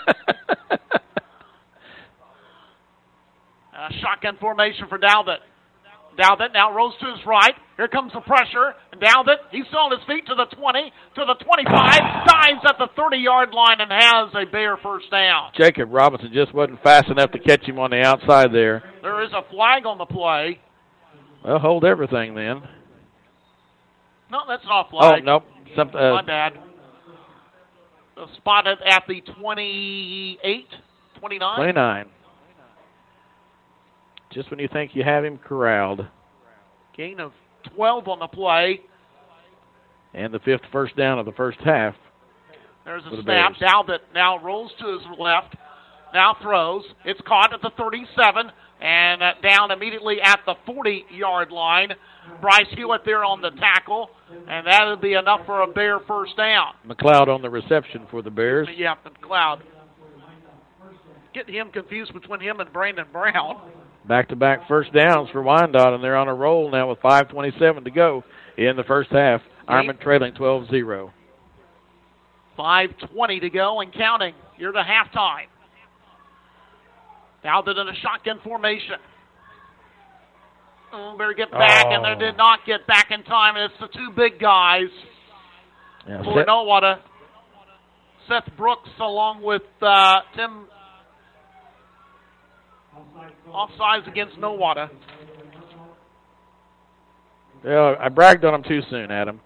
Shotgun formation for Dowdett. Dowdett now rolls to his right. Here comes the pressure. And Dowdett, he's still on his feet to the 20, to the 25, dives at the 30-yard line and has a Bear first down. Jacob Robinson just wasn't fast enough to catch him on the outside there. There is a flag on the play. Well, hold everything then. No, that's not a flag. Oh, nope. My bad. Spotted at the 28, 29? 29. Just when you think you have him corralled. Gain of 12 on the play. And the 5th first down of the first half. There's a snap. Dalbert now rolls to his left. Now throws. It's caught at the 37 and down immediately at the 40-yard line. Bryce Hewitt there on the tackle, and that would be enough for a Bear first down. McLeod on the reception for the Bears. Yeah, McLeod. Getting him confused between him and Brandon Brown. Back-to-back first downs for Wyandotte, and they're on a roll now with 5:27 to go in the first half. Ironman trailing 12-0. 5:20 to go and counting. Here to halftime. Now they're in a shotgun formation. Better get back, and they did not get back in time. And it's the two big guys. Yeah, For Nowata. Seth Brooks along with Tim. Offsides against Nowata. Yeah, I bragged on him too soon, Adam.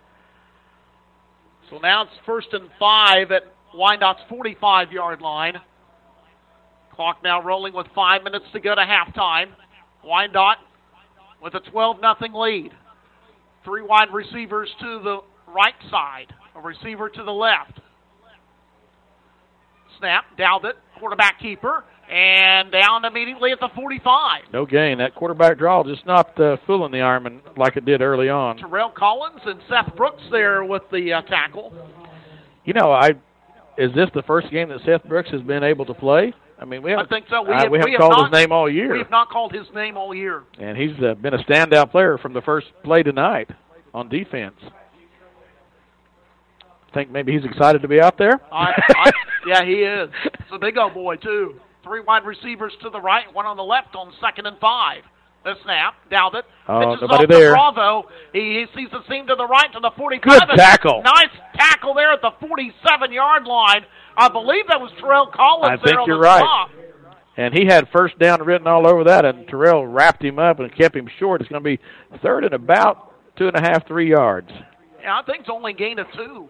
So now it's 1st and 5 at Wyandott's 45-yard line. Clock now rolling with 5 minutes to go to halftime. Wyandotte with a 12-0 lead. 3 wide receivers to the right side. A receiver to the left. Snap, Dalbert, quarterback keeper, and down immediately at the 45. No gain. That quarterback draw just not fooling the Ironman like it did early on. Terrell Collins and Seth Brooks there with the tackle. You know, is this the first game that Seth Brooks has been able to play? I mean, we haven't, I think so. we haven't called his name all year. We have not called his name all year. And he's been a standout player from the first play tonight on defense. Think maybe he's excited to be out there? Yeah, he is. It's a big old boy, too. 3 wide receivers to the right, 1 on the left on 2nd and 5. The snap, Dalbert. Pitches nobody off there. To Bravo. He sees the seam to the right to the 45. Good tackle. Nice tackle there at the 47-yard line. I believe that was Terrell Collins I think on you're the right. top. And he had first down written all over that, and Terrell wrapped him up and kept him short. It's going to be 3rd and about 2.5, 3 yards. Yeah, I think it's only a gain of 2.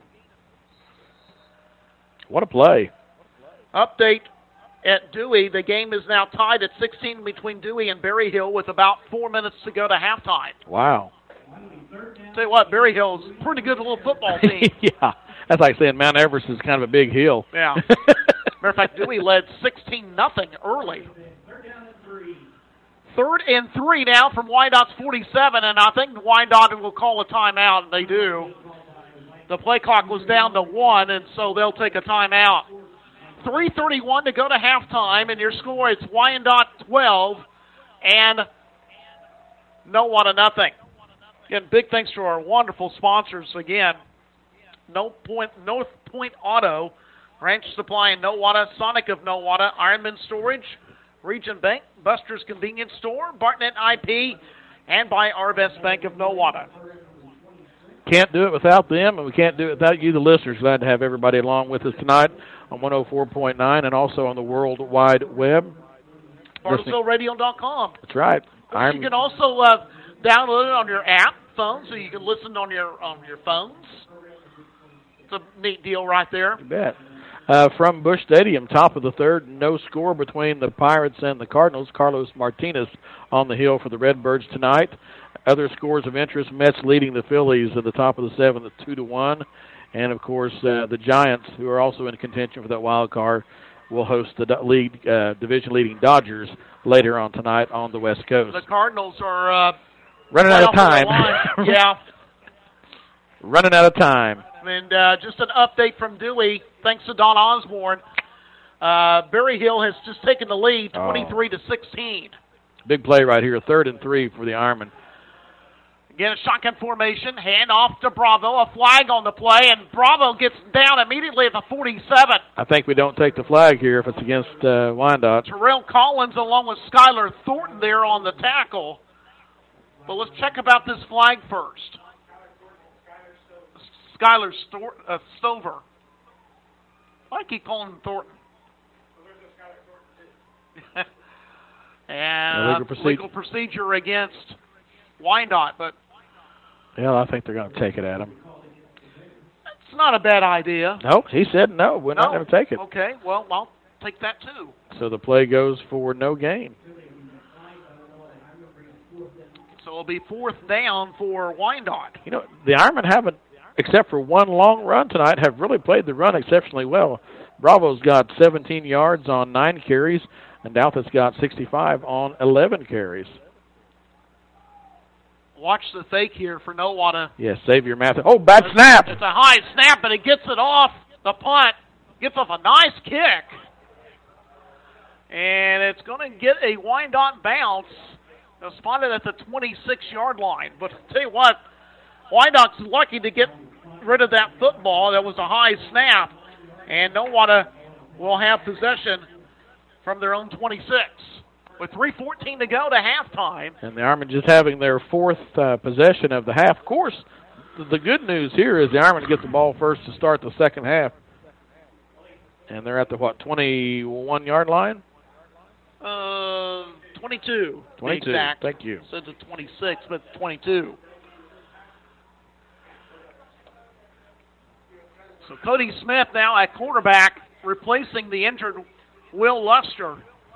What a play. Update at Dewey. The game is now tied at 16 between Dewey and Berry Hill with about 4 minutes to go to halftime. Wow. Tell you what, Berry Hill's a pretty good little football team. Yeah. That's like saying Mount Everest is kind of a big hill. Yeah. Matter of fact, Dewey led 16-0 early. 3rd and 3 now from Wyandott's 47, and I think Wyandotte will call a timeout, and they do. The play clock was down to 1, and so they'll take a timeout. 3:31 to go to halftime, and your score is Wyandotte 12 and Nowata nothing. Again, big thanks to our wonderful sponsors again. North Point Auto, Ranch Supply in Nowata, Sonic of Nowata, Ironman Storage, Region Bank, Buster's Convenience Store, Bartnett IP, and by Arvest Bank of Nowata. Can't do it without them, and we can't do it without you, the listeners. Glad to have everybody along with us tonight on 104.9 and also on the World Wide Web. BartlesvilleRadio.com. That's right. You can also download it on your app phone, so you can listen on your phones. It's a neat deal right there. You bet. From Busch Stadium, top of the 3rd, no score between the Pirates and the Cardinals. Carlos Martinez on the hill for the Redbirds tonight. Other scores of interest, Mets leading the Phillies at the top of the 7th at 2-1. And, of course, the Giants, who are also in contention for that wild card, will host the division-leading Dodgers later on tonight on the West Coast. The Cardinals are running out of time. Yeah. Running out of time. And just an update from Dewey, thanks to Don Osborne. Berry Hill has just taken the lead, 23-16. Big play right here, 3rd and 3 for the Ironman. Again, a shotgun formation, hand off to Bravo, a flag on the play, and Bravo gets down immediately at the 47. I think we don't take the flag here if it's against Wyandotte. Terrell Collins along with Skylar Thornton there on the tackle. But let's check about this flag first. Skylar Stover. I keep calling him Thornton. And legal procedure against Wyandotte, but yeah, I think they're going to take it at him. It's not a bad idea. No, he said no. We're not going to take it. Okay, well, take that too. So the play goes for no gain. So it'll be 4th down for Wyandotte. You know, the Ironmen haven't, except for one long run tonight, have really played the run exceptionally well. Bravo's got 17 yards on 9 carries, and Douthit's got 65 on 11 carries. Watch the fake here for Nowata. Yes, Xavier Mathis. Oh, bad snap. It's a high snap, but it gets it off the punt. Gets off a nice kick. And it's going to get a Wyandotte bounce. They'll spot it at the 26-yard line. But I'll tell you what, Wyandotte's lucky to get rid of that football. That was a high snap. And Nowata will have possession from their own 26. With 3:14 to go to halftime. And the Ironmen just having their 4th possession of the half. Of course, the good news here is the Ironmen get the ball first to start the second half. And they're at the, 21-yard line? 22. 22, exact. thank you. Said to 26, but 22. So Cody Smith now at quarterback, replacing the injured Will Luster.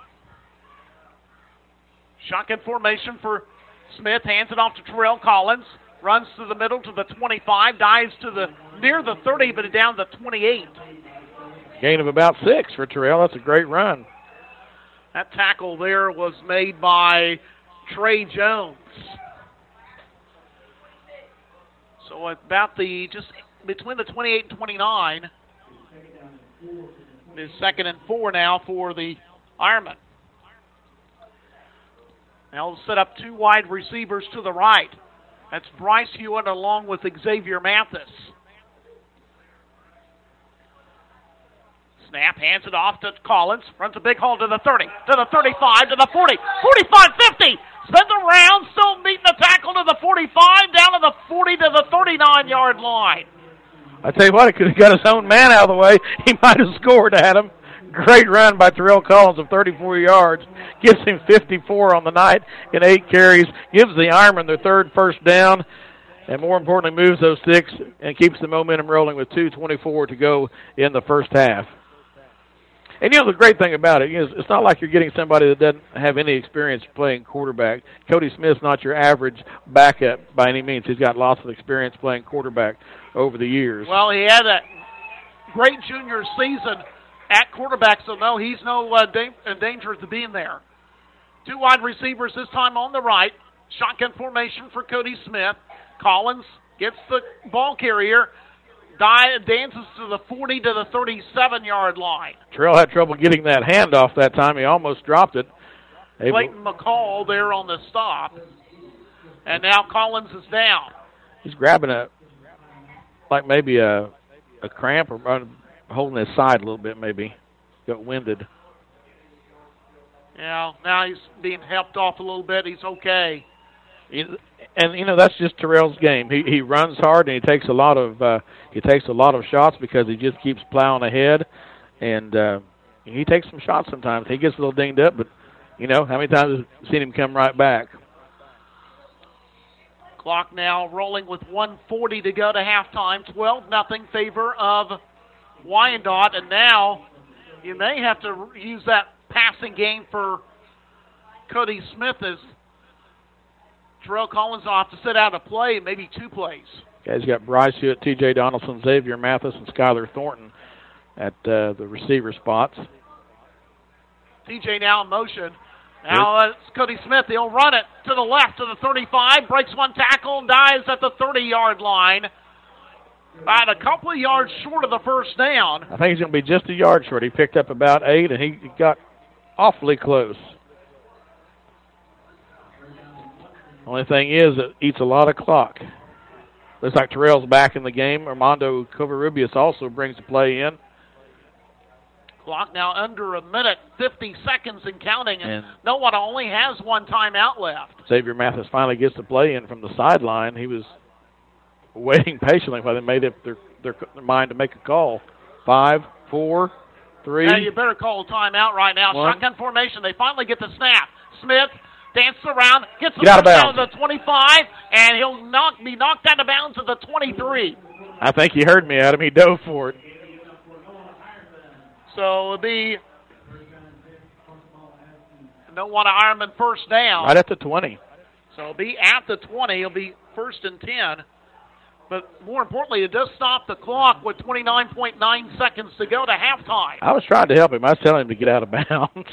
Shotgun formation for Smith, hands it off to Terrell Collins, runs to the middle to the 25, dives to near the 30, but down to the 28. Gain of about 6 for Terrell. That's a great run. That tackle there was made by Trey Jones. So about just between the 28 and 29. It's 2nd and 4 now for the Ironmen. Now we'll set up 2 wide receivers to the right. That's Bryce Hewitt along with Xavier Mathis. Snap, hands it off to Collins. Runs a big hole to the 30, to the 35, to the 40, 45, 50. Spins around, still meeting the tackle to the 45, down to the 40 to the 39-yard line. I tell you what, he could have got his own man out of the way. He might have scored, Adam. Great run by Terrell Collins of 34 yards. Gives him 54 on the night in 8 carries. Gives the Ironmen their 3rd first down. And more importantly, moves those 6 and keeps the momentum rolling with 2:24 to go in the first half. And, you know, the great thing about it is it's not like you're getting somebody that doesn't have any experience playing quarterback. Cody Smith's not your average backup by any means. He's got lots of experience playing quarterback over the years. Well, he had a great junior season at quarterback, so no, he's no danger of being there. 2 wide receivers this time on the right. Shotgun formation for Cody Smith. Collins gets the ball carrier, dances to the 40 to the 37-yard line. Terrell had trouble getting that handoff that time. He almost dropped it. Clayton McCall there on the stop. And now Collins is down. He's grabbing maybe a cramp or holding his side a little bit maybe. Got winded. Yeah, now he's being helped off a little bit. He's okay. And you know that's just Terrell's game. He runs hard and he takes a lot of shots because he just keeps plowing ahead, and he takes some shots sometimes. He gets a little dinged up, but you know how many times have you seen him come right back? Clock now rolling with 1:40 to go to halftime. 12-0 favor of Wyandotte, and now you may have to use that passing game for Cody Smith as Terrell Collins will have to sit out a play, maybe 2 plays. Guys got Bryce Hewitt, T.J. Donaldson, Xavier Mathis, and Skylar Thornton at the receiver spots. T.J. now in motion. Now it's Cody Smith. He'll run it to the left to the 35, breaks one tackle, and dives at the 30-yard line. About a couple of yards short of the first down. I think he's going to be just a yard short. He picked up about 8, and he got awfully close. Only thing is, it eats a lot of clock. Looks like Terrell's back in the game. Armando Covarrubias also brings the play in. Clock now under a minute, 50 seconds and counting, and no one only has 1 timeout left. Xavier Mathis finally gets the play in from the sideline. He was waiting patiently while they made up their mind to make a call. 5, 4, 3. Now you better call a timeout right now. 1. Shotgun formation. They finally get the snap. Smith dances around, gets the first down to the 25, and he'll be knocked out of bounds at the 23. I think he heard me, Adam. He dove for it. So it'll be Nowata Ironman first down. Right at the 20. So it'll be at the 20. It'll be 1st and 10. But more importantly, it does stop the clock with 29.9 seconds to go to halftime. I was trying to help him. I was telling him to get out of bounds.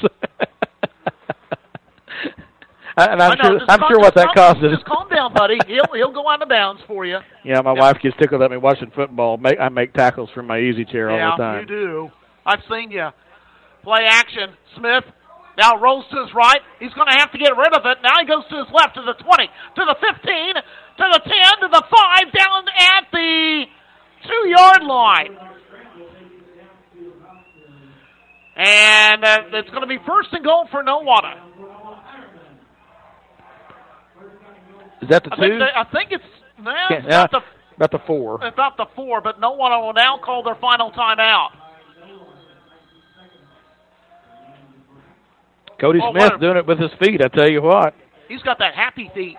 And I'm sure what that cost is. Just calm down, buddy. He'll go out of bounds for you. Yeah, my wife gets tickled at me watching football. I make tackles from my easy chair all the time. Yeah, you do. I've seen you. Play action. Smith now rolls to his right. He's going to have to get rid of it. Now he goes to his left to the 20, to the 15, to the 10, to the 5, down at the 2-yard line. And it's going to be 1st and goal for Nowata. Is that the 2? I think it's about the 4. About the 4, but Nowata will now call their final timeout. Cody Smith doing it with his feet, I tell you what. He's got that happy feet.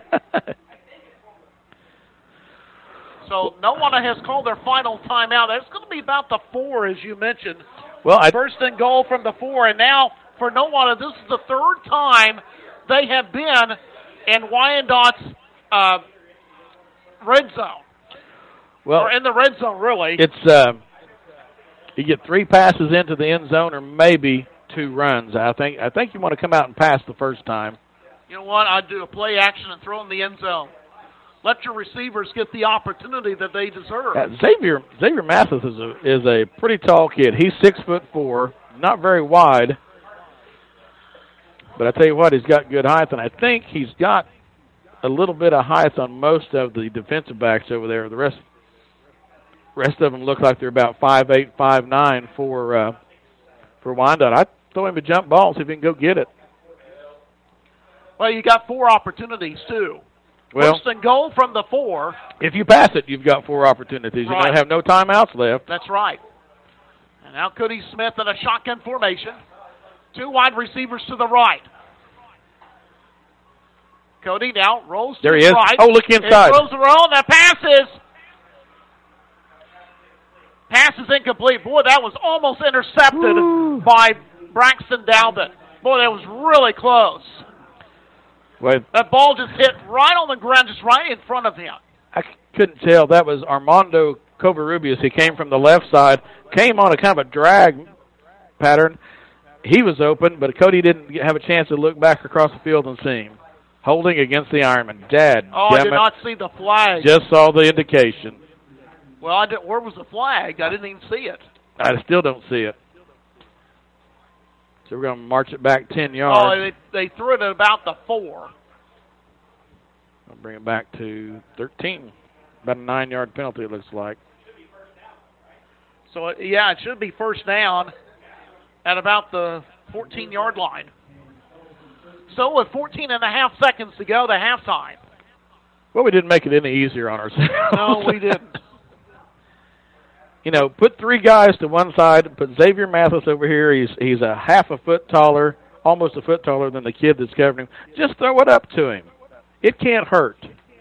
So Nowata has called their final timeout. It's going to be about the 4, as you mentioned. Well, 1st and goal from the 4, and now for Nowata, this is the 3rd time they have been in Wyandott's red zone. Well, or in the red zone, really. It's you get 3 passes into the end zone, or maybe 2 runs. I think you want to come out and pass the first time. You know what? I'd do a play action and throw in the end zone. Let your receivers get the opportunity that they deserve. Xavier Mathis is a pretty tall kid. He's 6'4", not very wide. But I tell you what, he's got good height, and I think he's got a little bit of height on most of the defensive backs over there. The rest of them look like they're about 5'8", 5'9" for Wyandotte. I'd throw him a jump ball, see if he can go get it. Well, you got 4 opportunities, too. Well, 1st and goal from the 4. If you pass it, you've got 4 opportunities. Right. You don't have no timeouts left. That's right. And now Cody Smith in a shotgun formation. 2 wide receivers to the right. Cody now rolls to the right. Oh, look inside. He throws the roll, and the pass is incomplete. Boy, that was almost intercepted by Braxton Dalbin. Boy, that was really close. Well, that ball just hit right on the ground, just right in front of him. I couldn't tell. That was Armando Covarrubias. He came from the left side, came on a kind of a drag pattern. He was open, but Cody didn't have a chance to look back across the field and see him. Holding against the Ironman. I did not see the flag. Just saw the indication. Well, where was the flag? I didn't even see it. I still don't see it. So we're going to march it back 10 yards. Oh, they threw it at about the 4. I'll bring it back to 13. About a 9-yard penalty, it looks like. So, yeah, it should be 1st down at about the 14-yard line. So with 14 and a half seconds to go to halftime. Well, we didn't make it any easier on ourselves. No, we didn't. You know, put 3 guys to one side, put Xavier Mathis over here. He's a half a foot taller, almost a foot taller than the kid that's covering him. Just throw it up to him. It can't hurt.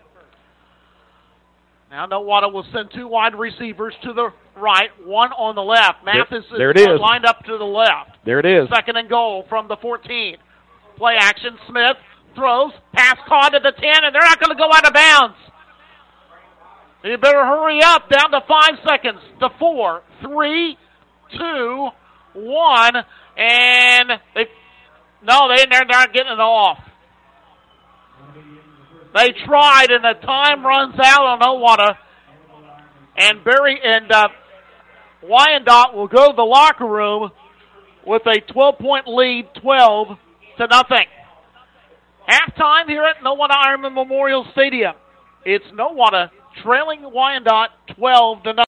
Now Nowata will send 2 wide receivers to the right, 1 on the left. Mathis there it is. Lined up to the left. There it is. 2nd and goal from the 14. Play action. Smith throws, pass caught at the 10, and they're not going to go out of bounds. You better hurry up. Down to 5 seconds. To 4, 3, 2, 1, and they're not getting it off. They tried, and the time runs out on Nowata. And Wyandotte will go to the locker room with a 12-point lead, 12-0. Halftime here at Nowata Ironman Memorial Stadium. It's Nowata trailing Wyandotte 12-0.